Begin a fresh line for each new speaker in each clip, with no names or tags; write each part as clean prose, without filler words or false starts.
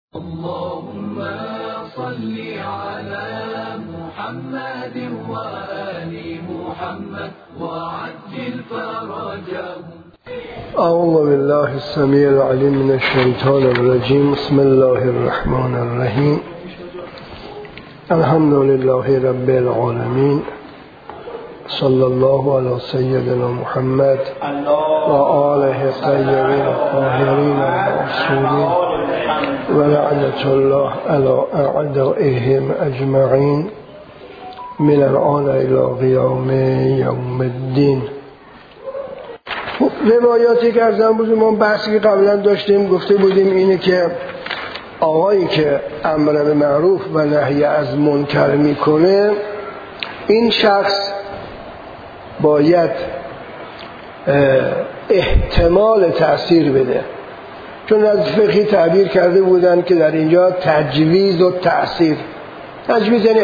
اللهم صل على محمد وآل محمد وعجل فرجهم.
أعوذ بالله السميع العليم من الشيطان الرجيم. بسم الله الرحمن الرحيم. الحمد لله رب العالمين. صلى الله على سيدنا محمد وآله الطيبين الطاهرين المعصومين ولعنة الله على أعدائهم أجمعين من الآن إلى قیام یوم الدین. روایاتی که ارزم بود ما بحثی که قبلا داشتیم گفته بودیم اینه که آقایی که امر به معروف و نهی از منکر میکنه این شخص باید احتمال تأثیر بده، چون از فقهی تعبیر کرده بودن که در اینجا تجویز و تأثیر. تجویز یعنی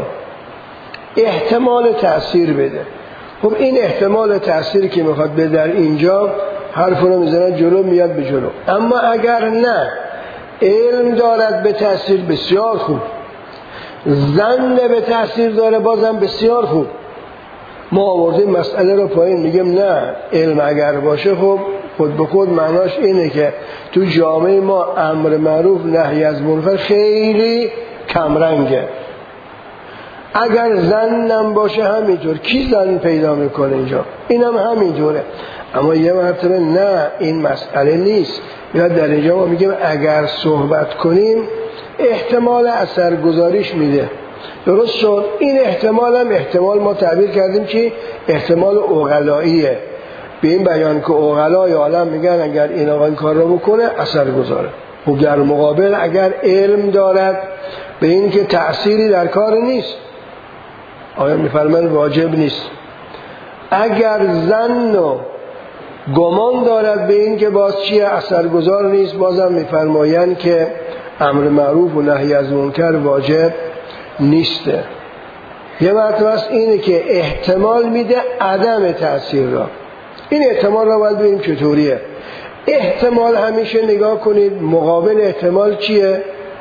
احتمال تأثیر بده. خب این احتمال تأثیر که میخواد بده در اینجا حرف رو میزنه جلو، میاد به جلو. اما اگر نه علم دارد به تأثیر، بسیار خوب. ظن به تأثیر داره، بازم بسیار خوب. ما آوردیم مسئله رو پایین، میگیم نه علم اگر باشه خب خود به خود معناش اینه که تو جامعه ما امر معروف نهی از منکر خیلی کمرنگه. اگر زنم باشه همینطور. کی زن پیدا میکنه اینجا؟ اینم همینطوره. اما یه مرتبه نه این مسئله نیست. یا در اینجا ما میگیم اگر صحبت کنیم احتمال اثرگذاریش میده. درست شد؟ این احتمال هم احتمال ما تعبیر کردیم که احتمال عقلاییه، به این بیان که عقلای عالم میگن اگر این آقا این کار رو بکنه اثرگذاره. خب در مقابل اگر علم دارد به این که تأثیری در کار نیست، آیا میفرمان واجب نیست. اگر ظن و گمان دارد به این که باز چیه اثرگذار نیست، بازم میفرمایند که امر معروف و نهی از منکر واجب نیسته. یه مرتبه است اینه که احتمال میده عدم تأثیر را. این احتمال را باید ببینیم چطوریه. احتمال همیشه نگاه کنید مقابل احتمال چیه؟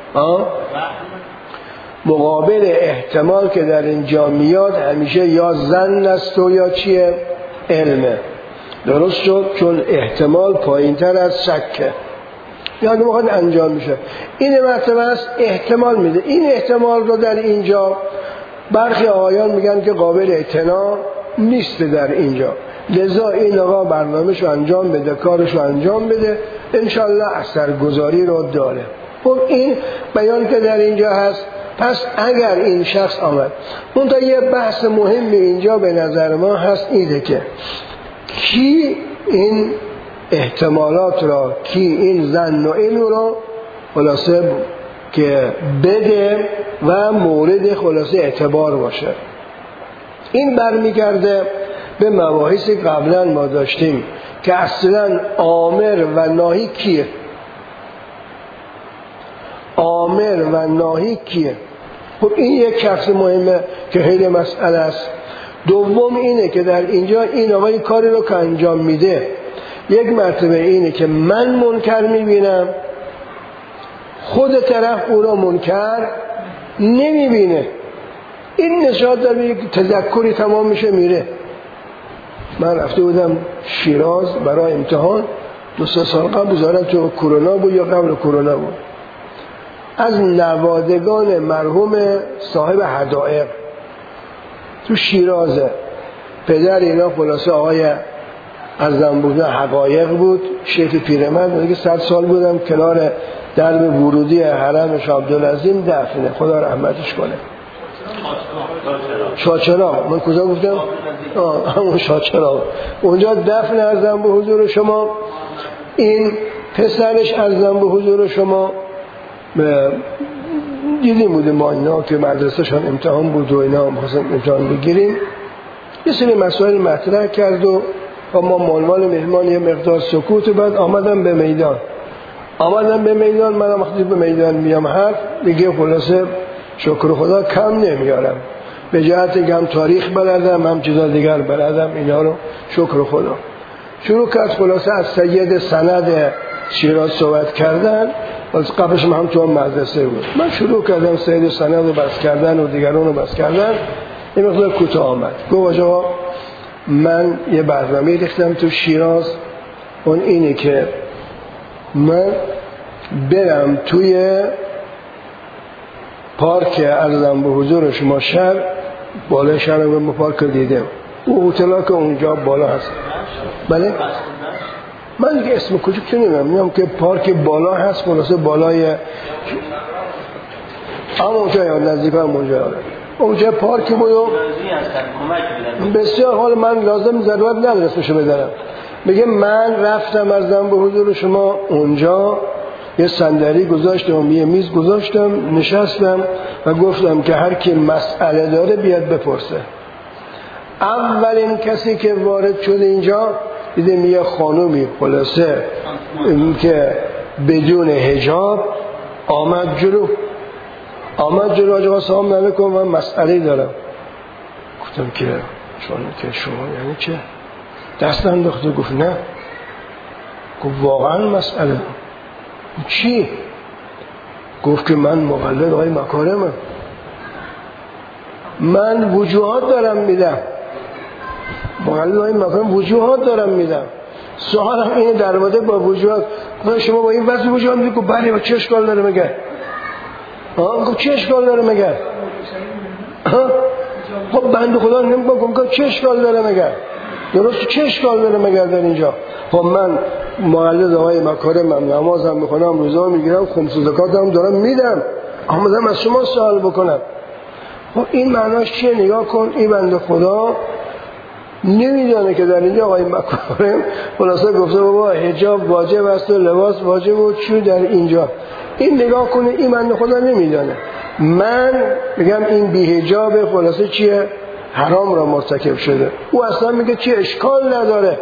مقابل احتمال که در اینجا میاد همیشه یا ظن است و یا چیه؟ علمه. درست شد؟ چون احتمال پایین تر از شکه، یعنی میخواد انجام میشه. این مرتبه است احتمال میده. این احتمال رو در اینجا برخی آقایان میگن که قابل اعتنا نیست در اینجا، لذا این آقا برنامه‌ش رو انجام بده، کارش رو انجام بده، انشالله اثرگذاری رو داره. خب این بیان که در اینجا هست. پس اگر این شخص آمد، منتها یه بحث مهمی اینجا به نظر ما هست اینه که کی این احتمالات را، کی این ظن و علم را خلاصه که بده و مورد خلاصه اعتبار باشه. این برمیگرده به مباحثی قبلا ما داشتیم که اصلا آمر و ناهی کیه. آمر و ناهی کیه؟ خب این یک شخص مهمه که خیلی مسئله است. دوم اینه که در اینجا این آقای کاری رو که انجام میده، یک مرتبه اینه که من منکر میبینم، خود طرف او را منکر نمیبینه. این نشاط داره یک تذکری تمام میشه میره. من رفته بودم شیراز برای امتحان 2-3 سال قبل، وزارت تو کرونا بود یا قبل کرونا بود. از نوادگان مرحوم صاحب حدائق تو شیرازه، پدر اینا خلاصه آقای ارزم بودن حقایق بود، شیخ پیرمرد، دیگه 100 سال بودم کنار درب ورودی حرم شاه عبدالعظیم دفنه، خدا رحمتش کنه. شاچرا من کجا گفتم؟ همون شاچرا اونجا دفن ارزم به حضور شما. این پسرش ارزم به حضور شما دیدیم بودیم ما اینا که مدرسه شان امتحان بود و اینا می‌خواستیم امتحان بگیریم، یه سری مسائل مطرح کرد و ما مالمال مهمان یه مقدار سکوت و بعد آمدم به میدان. منم وقتی به میدان میام حرف دیگه خلاصه شکر خدا کم نمیارم، به جهت هم تاریخ بلدم هم چیزا دیگر بلدم، اینا رو شکر خدا. شروع کرد خلاصه از سید سند شیراز صحبت کردن. از قبلش هم تو مدرسه بود. من شروع کردم سید سند رو بس کردن و دیگران رو بس کردن. این مقدار کوتاه آمد. گفت آقا من یه برنامه ریختم تو شیراز، اون اینه که من برم توی پارک ارزم به حضور شما شهر، بالای شهر رو پارک دیدم، او هتل‌ها که اونجا بالا هست. بله من دیگه اسم کوچیک نمیدونم، میگم که پارک بالا هست، خلاصه بالای اونجا یا نزدیک اونجا پارک بود و بسیار. حال من لازم ضرورت نداره اسمشو بدارم. میگه من رفتم ارزم به حضور شما اونجا، یه صندلی گذاشتم، یه میز گذاشتم، نشستم و گفتم که هر کی مسئله داره بیاد بپرسه. اولین کسی که وارد شد اینجا دیدم یه خانومی خلاصه این که بدون حجاب آمد جلو آقا سلام علیکم، من مسئله دارم. گفتم که چون که شما یعنی چه؟ دست انداخته. گفت نه. گفت واقعا مسئله دارم. چی؟ گفت که من مقلد آقای مکارمم، من وجوهات دارم میدم، مقلد آقای مکارم وجوهات دارم میدم. سوالم اینه در مورد با وجوهات. گفت شما با این وضع وجوهات میدید؟ گفت بله. چه اشکال داره مگر؟ گفت چه اشکال داره مگر؟ خب بنده خدا نمیگم که چه اشکال داره مگر؟ درست چه اشکال داره مگر در اینجا؟ خب من مقلد آقای مکارمم، نمازم میخونم، روزه میگیرم، خمس و زکاتم دارم میدم، آمدم از شما سوال بکنم. خب این معناش چیه؟ نگاه کن، این بنده خدا نمیدونه که در اینجا آقای مکارم خلاصه گفته بابا حجاب واجب است و لباس واجب و چی در اینجا. این نگاه کنه، این بنده خدا نمیدونه. من میگم این بی حجاب خلاصه چیه؟ حرام را مرتکب شده. او اصلا میگه چی اشکال نداره.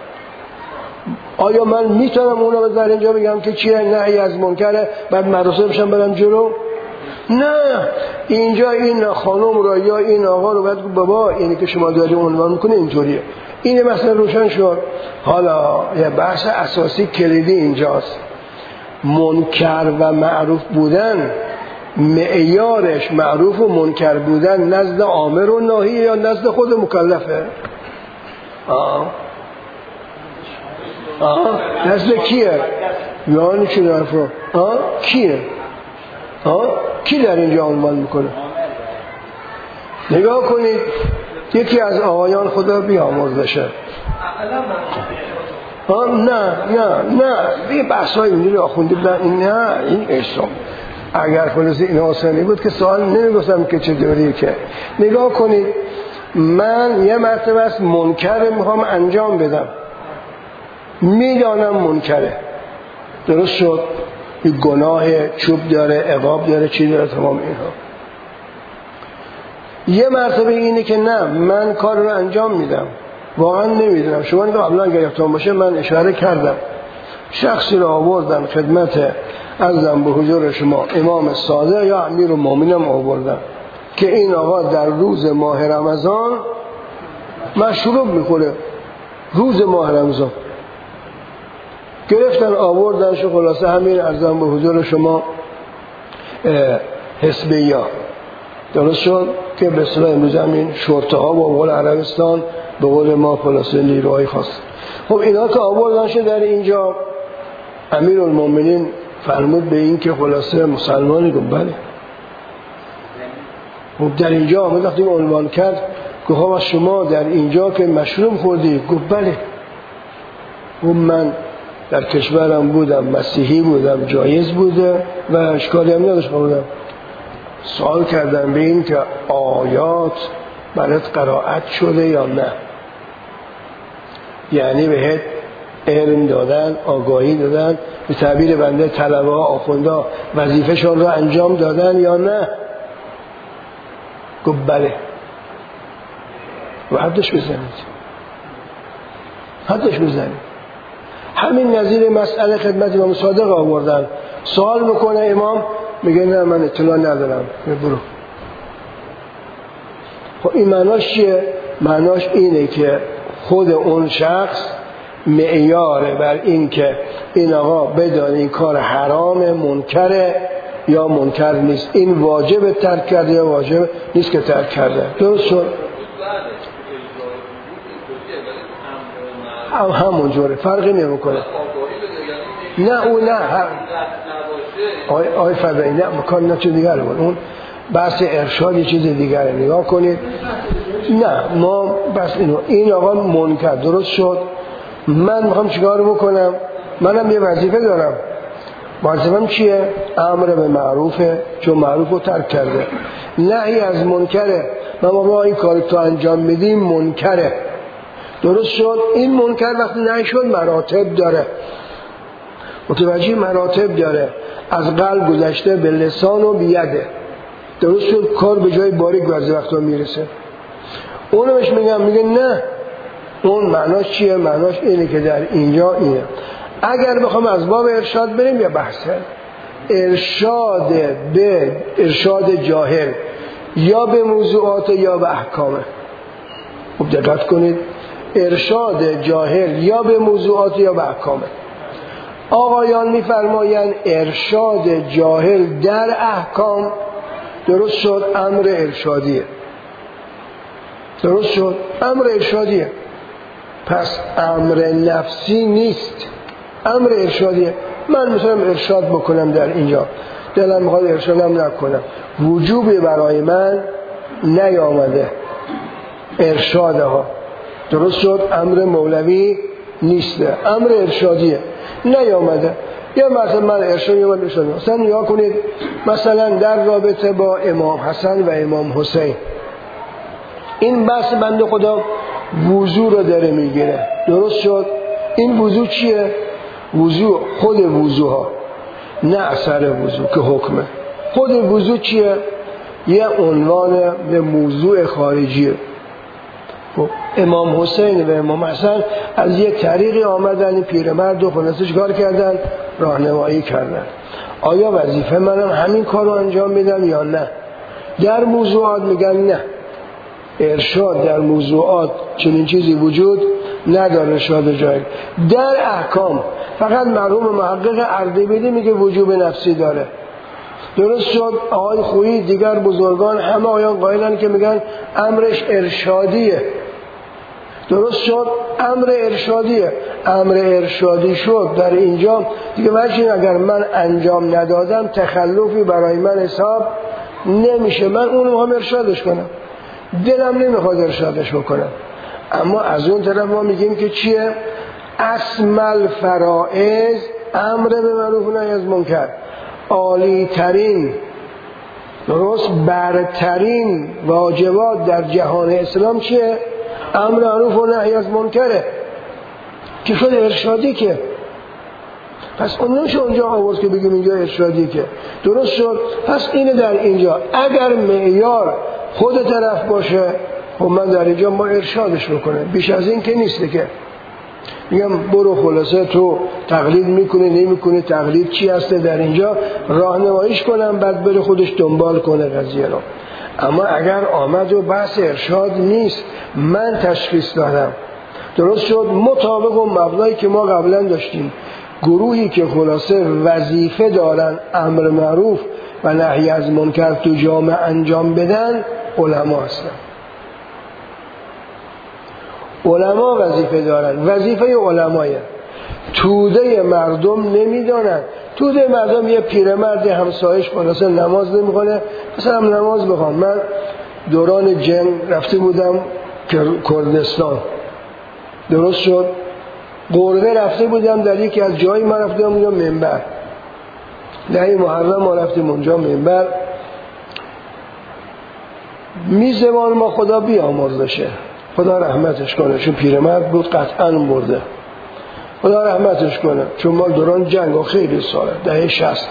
آیا من میتونم اون رو در اینجا بگم که چیه نهی از منکره بعد مدرسه بشم برم جلو؟ نه، اینجا این خانم را یا این آقا رو باید بابا اینی که شما داری عنوان میکنه اینطوریه. این مثلا روشن شد. حالا یه بحث اساسی کلیدی اینجاست. منکر و معروف بودن، معیارش معروف و منکر بودن نزد آمر و ناهی یا نزد خود مکلفه؟ نزد کیه؟ یعنی چی در افراد؟ کیه؟ کی در اینجا عنوان میکنه؟ نگاه کنید، یکی از آقایان خدا بیامرزشه. نه این بحثای اینجوری آخونده بودن. نه این اسلام اگر خلاصه این آسانی بود که سوال نمیگفتم که چطوری. که نگاه کنید، من یه مرتبه از منکر میخوام انجام بدم، میدانم منکره، درست شد، این گناه چوب داره، عقاب داره، چی داره، تمام اینها. یه مرتبه اینه که نه من کار رو انجام میدم، واقعا نمیدونم. شما نگاه قبلا اگر یادتون باشه من اشاره کردم، شخصی رو آوردن خدمت عرضم به حضور شما امام صادق یا امیر المومنین آوردن که این آقا در روز ماه رمضان مشروب میخوره. روز ماه رمضان گرفتن آوردنش، خلاصه همین عرضم به حضور شما حزبی‌ها، درست شد که به اصطلاح امروز همین شرطه ها با قول عربستان به قول ما خلاصه نیروهای خاص. خب اینا که آوردنش در اینجا، امیر المومنین فرمود به این که خلاصه مسلمانی. گفت بله. خب در اینجا آمد وقتی عنوان کرد گفت شما در اینجا که مشروب خوردی؟ گفت بله. گفت من در کشورم بودم، مسیحی بودم، جایز بوده و اشکالی هم نداشت بودم. سوال کردم به این که آیات برات قرائت شده یا نه، یعنی بهت علم دادن، آگاهی دادن، به تعبیر بنده طلبه ها، آخونده ها وظیفه‌شون رو انجام دادن یا نه؟ گفت بله. و حدش بزنید. همین نظیر مسئله خدمت امام صادق آوردن، سوال میکنه امام میگه نه من اطلاع ندارم، برو. خب این معناش چیه؟ معناش اینه که خود اون شخص معیاره بر این که این آقا بدانه این کار حرام منکره یا منکر نیست، این واجب ترک کرده یا واجب نیست که ترک کرده. درست شد؟ همونجوره، فرقی نمیکنه. نه اون نه آی فدایی، نه مکان نه چه دیگره بود، اون بحث ارشاد یه چیز دیگره. نگاه کنید، نه ما بس این آقا منکر. درست شد؟ من میخوام چیکار بکنم؟ منم یه وظیفه دارم. وظیفه‌م چیه؟ امر به معروفه، چون معروف رو ترک کرده. نهی از منکره، ما این کار تو انجام میدیم منکره. درست شد؟ این منکر وقتی نهی شد مراتب داره، متوجه مراتب داره، از قلب گذشته به لسان و بیده. درست شد؟ کار به جای باریک بعضی وقتا میرسه. اونو بهش میگه نه، اون معناش چیه؟ معناش اینه که در اینجا اینه. اگر بخوام از باب ارشاد بریم، یا بحثه ارشاد به ارشاد جاهل، یا به موضوعات یا به احکامه. خوب دقت کنید، ارشاد جاهل یا به موضوعات یا به احکامه. آقایان میفرمایند ارشاد جاهل در احکام، درست شد، امر ارشادیه. درست شد؟ امر ارشادیه. پس امر نفسی نیست، امر ارشادیه. من میتونم ارشاد بکنم در اینجا، دلم میخواد ارشادم نکنم، وجوبی برای من نیامده ارشاده ها. درست شد؟ امر مولوی نیسته، امر ارشادیه، نیامده. یا مثلا من ارشادی مثلا نگاه کنید، مثلا در رابطه با امام حسن و امام حسین، این بحث بنده خدا وضو رو داره میگیره. درست شد؟ این وضو چیه؟ وضو خود وضو ها، نه اثر وضو که حکمه. خود وضو چیه؟ یه عنوان به موضوع خارجیه. امام حسین و امام حسن از یک طریقی آمدن، پیرمرد و خلاصه چیکار کردن؟ راهنمایی کردن. آیا وظیفه منم همین کار رو انجام میدم یا نه؟ در موضوعات میگن نه، ارشاد در موضوعات چنین چیزی وجود نداره، ارشاد جاهل. در احکام فقط مرحوم محقق اردبیلی میگه وجوب نفسی داره. درست شد؟ آقای خویی، دیگر بزرگان، همه آیان قائلن که میگن امرش ارشادیه. درست شد؟ امر ارشادیه. امر ارشادی شد در اینجا دیگه وجه اگر من انجام ندادم تخلفی برای من حساب نمیشه، من اونو هم ارشادش کنم، دلم نمیخواد ارشادش بکنم. اما از اون طرف ما میگیم که چیه؟ اسمل فرائض امر به معروف و نهی از منکر، عالی ترین، درست، برترین واجبات در جهان اسلام چیه؟ امر معروف و نهی از منکره، که شد ارشادی. که پس اون نمیشه اونجا آورد که بگیم اینجا ارشادی، که درست شد. پس اینه در اینجا اگر معیار خود طرف باشه، خب من در اینجا ما ارشادش بکنم، بیش از این که نیسته. که میگم برو خلاصه تو تقلید میکنی نمیکنی، تقلید چی هسته در اینجا راهنماییش کنم، بعد بره خودش دنبال کنه قضیه رو. اما اگر آمد و بحث ارشاد نیست، من تشخیص دادم، درست شد، مطابق و مبنایی که ما قبلا داشتیم، گروهی که خلاصه وظیفه دارن امر معروف و نهی از منکر تو جامعه انجام بدن، علما هستن. علما وظیفه دارن، وظیفه علمایه. توده مردم نمیدانن. توده مردم یه پیرمرد همسایش خلاصه نماز نمیخونه، مثلا نماز بخوام. من دوران جنگ رفته بودم کردستان، درست شد، قربه رفته بودم در یکی از جایی، من رفته بودم اونجا منبر، دهی محرم ما رفتیم اونجا منبر، میزبان ما خدا بیامرزشه، خدا رحمتش کنه، چون پیرمرد بود قطعا برده، خدا رحمتش کنه، چون ما دوران جنگ و خیلی ساله، دهه 60.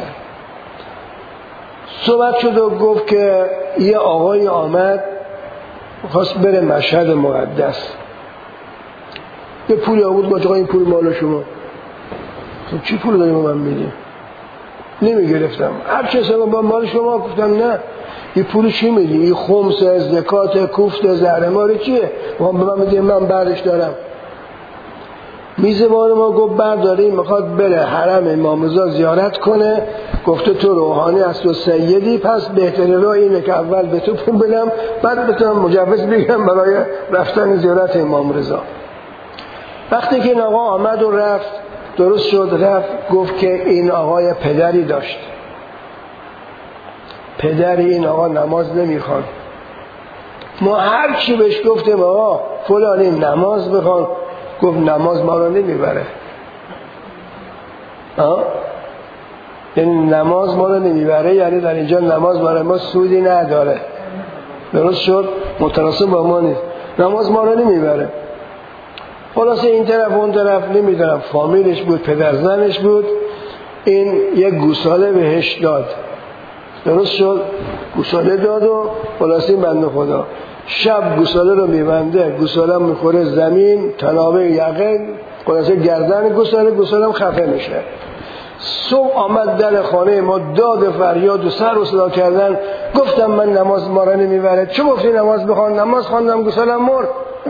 صحبت شد و گفت که یه آقای آمد خواست بره مشهد مقدس، یه پولی آورد، گفت این پول مال شما. خب چی پول داری من میدی؟ نمیگرفتم، هر چه سبب با مال شما. گفتم نه، این پول چی میدی؟ این خمس، زکات، کوفت، زهرماری چیه؟ به من میدی، من برش دارم. میزبان ما گفت برداریم میخواد بره حرم امام رضا زیارت کنه. گفته تو روحانی هست و سیدی، پس بهترین راه اینه که اول به تو پول بدم بعد بتونم مجوز بگیرم برای رفتن زیارت امام رضا. وقتی که این آقا آمد و رفت، درست شد رفت، گفت که این آقای پدری داشت، پدری این آقا نماز نمیخوان. ما هر چی بهش گفتیم آقا فلانی نماز بخوان، گفت نماز ما رو نمیبره. یعنی نماز ما رو نمیبره، یعنی در اینجا نماز برای ما سودی نداره. درست شد؟ متناسب با ما نیست، نماز ما رو نمیبره. خلاصه این طرف اون طرف نمیدونم فامیلش بود پدر زنش بود، این یک گوساله بهش داد. درست شد؟ گوساله داد و خلاصه این بنده خدا شب گوساله رو میبنده، گوساله میخوره زمین، تنابه یقه، خلاصه گردن گوساله هم خفه میشه. صبح آمد در خانه ما، داد و فریاد و سر و صدا کردن. گفتم من نماز ما را نمیبره. چه گفتی نماز بخوان؟ نماز خواندم گوسالم مرد.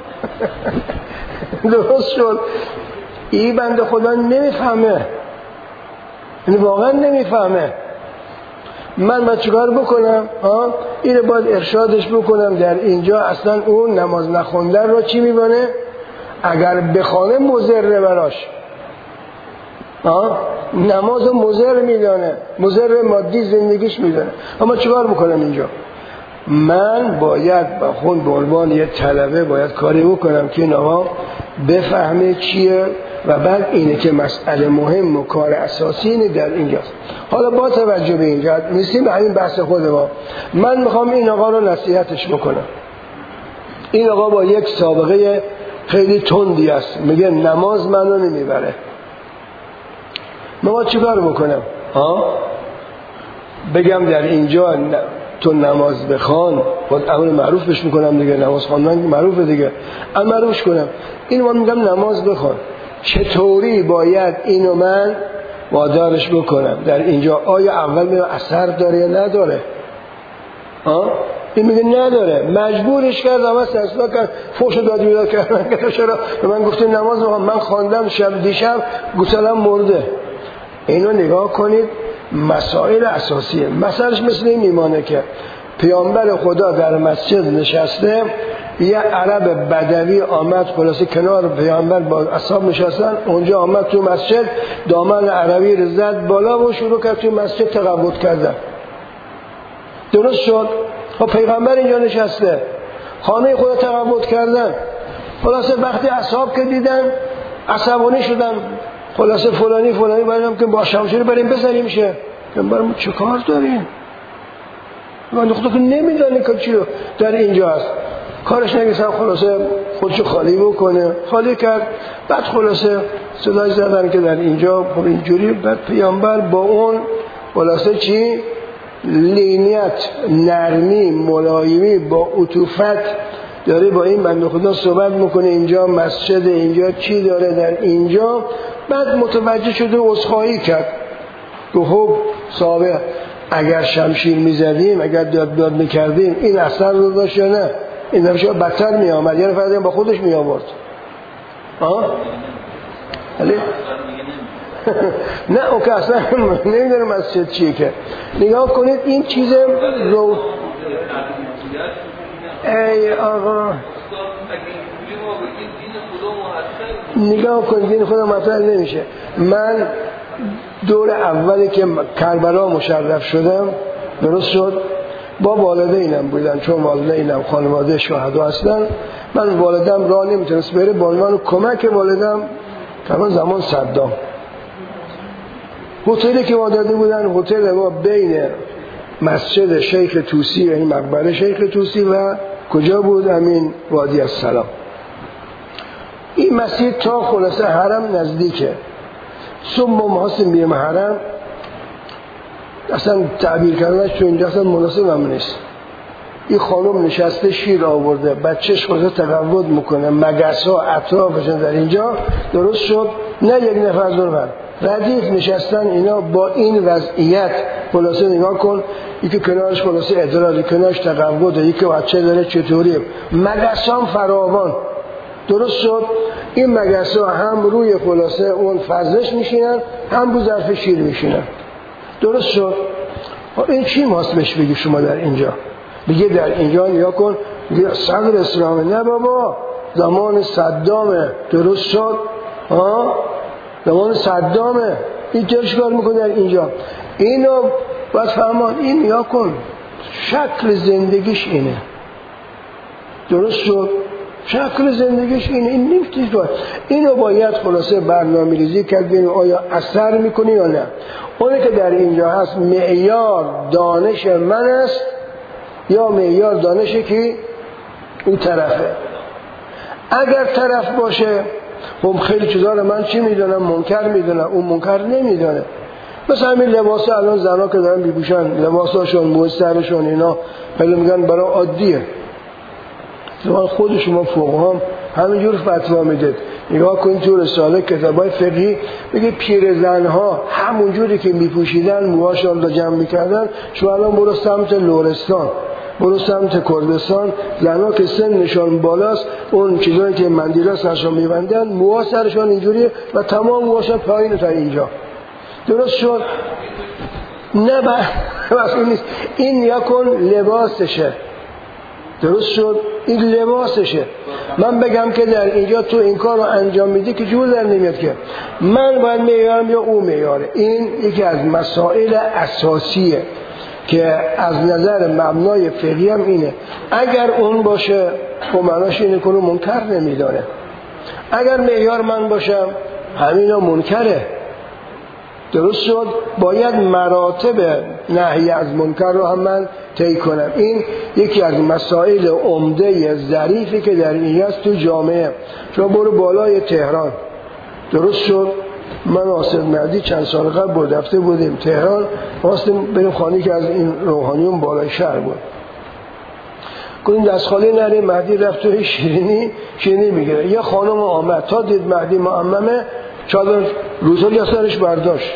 درست شد؟ این بنده خدا نمیفهمه، این واقعا نمیفهمه. من چیکار بکنم؟ اینو باید ارشادش بکنم در اینجا اصلا اون نماز نخوندن رو چی میبانه؟ اگر بخوانه مضر براش، نماز مضر میدانه، مضر مادی زندگیش میدانه. اما چیکار بکنم اینجا؟ من باید با خود به عنوان یه طلبه باید کاری بکنم که این آقا بفهمه چیه و بعد اینه که مسئله مهم و کار اساسی اینه در اینجاست. حالا با توجه به اینجا نیستیم به همین بحث خود ما، من میخوام این آقا رو نصیحتش بکنم. این آقا با یک سابقه خیلی تندی است، میگه نماز منو نمیبره. ما چیکار بکنم؟ بگم در اینجا تو نماز بخوان، خود امر معروف بهش میکنم دیگه، نماز خواندن معروفه دیگه، امر معروفش کنم. اینو من میگم نماز بخوان. چطوری باید اینو من وادارش بکنم در اینجا؟ آیا اول میگم اثر داره یا نداره؟ این میگه نداره، مجبورش کردم، اصلا کرد، فوش داد بیداد کردن. چرا به من گفتیم نماز بخوان؟ من خواندم شب دیشب گوسالم مرده. اینو نگاه کنید، مسائل اساسیه. مسئلهش مثل این میمانه که پیامبر خدا در مسجد نشسته، یه عرب بدوی آمد خلاصه کنار پیامبر با اصحاب نشستن، اونجا آمد تو مسجد دامن عربی رو زد بالا و شروع کرد تو مسجد تقبط کردن. درست شد؟ خب پیغمبر اینجا نشسته، خانه خدا تقبط کردن. خلاصه وقتی اصحاب که دیدن عصبانی شدن، خلاصه فلانی بریم که با شمشیر بریم بزنیم شه. بریم چه کار داریم؟ من خدا که نمیدانی که چی در اینجا هست. کارش نگیسن خلاصه خودشو خالی بکنه، خالی کرد. بعد خلاصه صدای زدن که در اینجا اینجوری. بعد پیامبر با اون خلاصه چی؟ لینیت، نرمی، ملایمی، با عطوفت داره با این بنده خدا صحبت میکنه. اینجا مسجد، اینجا چی داره در اینجا. بعد متوجه شده و عذرخواهی کرد که خب صاحب اگر شمشیر میزدیم، اگر داد میکردیم این اثر رو داشت یا نه؟ این دفعه بدتر میامد، یعنی فردا با خودش میآورد. نه او که اصلا نمیدونه مسجد چیه. که نگاه کنید این چیز رو ای آقا نگاه کنید، دین خدا مطرح نمیشه. من دور اولی که کربلا مشرف شدم، درست شد، با والدینم بودن، چون والدینم خانواده شهدا هستن. من والدم راه نمیتونست بره، با عنوان کمک والدم تمام زمان صدام هتلی که ما داده بودن، هتل ما بین مسجد شیخ طوسی و این مقبره شیخ طوسی و کجا بود؟ همین وادی السلام. این مسجد تا خلاصه حرم نزدیکه. صبح ما هستیم بیرم حرم، اصلا تعبیر کردنش تو اینجا اصلا مناسب هم نیست. این خانم نشسته شیر آورده، بچهش خودش تقوض میکنه، مگس ها اطرافشون در اینجا. درست شد؟ نه یک نفر دور بر ردیف نشستن اینا با این وضعیت. خلاصه نگاه کن، یکی کنارش خلاصه اعتراض، کنارش تقوض، یکی بچه داره چطوری، مگس هم فراوان. درست شد. این مگس‌ها هم روی خلاصه اون فضلش میشینن، هم رو ظرف شیر میشینن. درست شد. این چی ماست بهش بگی شما در اینجا؟ بگه در اینجا نیا کن، بگه صدر اسلامه. نه بابا، زمان صدامه. درست شد. زمان صدامه. این چیکار میکنه در اینجا؟ اینو باید فهمان. این نیا کن، شکل زندگیش اینه. درست شد. شکل زندگیش اینه. این نمیتونی باید. اینو باید خلاصه برنامه‌ریزی کرد ببینیم آیا اثر میکنه یا نه. اونی که در اینجا هست معیار دانش من است یا معیار دانشی که اون طرفه. اگر طرف باشه خب خیلی چیزا رو من چی میدونم منکر میدونم، اون منکر نمیدونه. مثلا همین لباسا الان زنا که دارن میپوشن، لباساشون، موی سرشون، اینا خیلی میگن برای عادیه. زمان خود شما فقها هم همینجور فتوا میدید. نگاه کنید تو رساله کتابای فقهی میگه پیرزنها همونجوری که میپوشیدن موهاشون رو جمع میکردن. شما الان برو سمت لرستان، برو سمت کردستان، زنها که سنشون بالاست اون چیزایی که مندیلا سرشون میبندن موها سرشون اینجوریه و تمام موهاشون پایین تا اینجا. درست شد؟ نه بس این نیست. این یکون لباسشه. درست شد؟ این لباسشه. من بگم که در اینجا تو این کار رو انجام میدی که جور در نمیاد که من باید معیارم یا او معیاره. این یکی از مسائل اساسیه که از نظر مبنای فقهی هم اینه. اگر اون باشه خب معناش اینه که منکر نمیداره. اگر معیار من باشم همینا منکره. درست شد؟ باید مراتب نهی از منکر رو هم من طی کنم. این یکی از مسائل عمده ظریفی که در این هست تو جامعه. شما برو بالای تهران. درست شد؟ من آصف مهدی چند سال قبل بود رفته بودیم تهران، خواستیم بریم خانه که از این روحانیون بالای شهر بود. گفتیم دستخاله نریم. مهدی رفت توی شیرینی میگیره. یه خانم آمد تا دید مهدی معممه چادر روسری از سرش برداشت.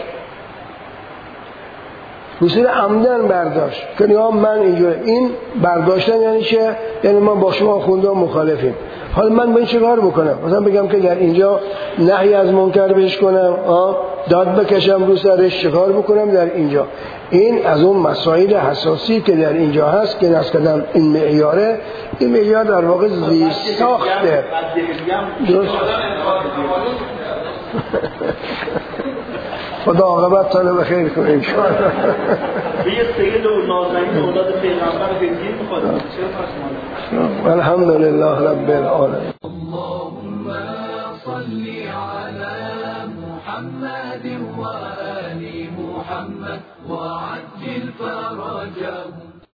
روسری عمدن برداشت که نگاه من اینجوره. این برداشتن یعنی چه؟ یعنی من با شما خونده مخالفیم. حالا من با این چه کار بکنم؟ مثلا بگم که در اینجا نهی از منکر بهش کنم، داد بکشم رو سرش، چه کار بکنم در اینجا؟ این از اون مسائل حساسی که در اینجا هست که نسل کردم این معیاره. این معیار در واقع زیست ساخته. خدا عاقبت تانه بخیر کنه انشاءالله.
به یه سید و نازنین اولاد پیغمبر هدیه می‌خواد.
الحمدلله رب العالمین.
اللهم صل على محمد و آل محمد و عجل فرجهم.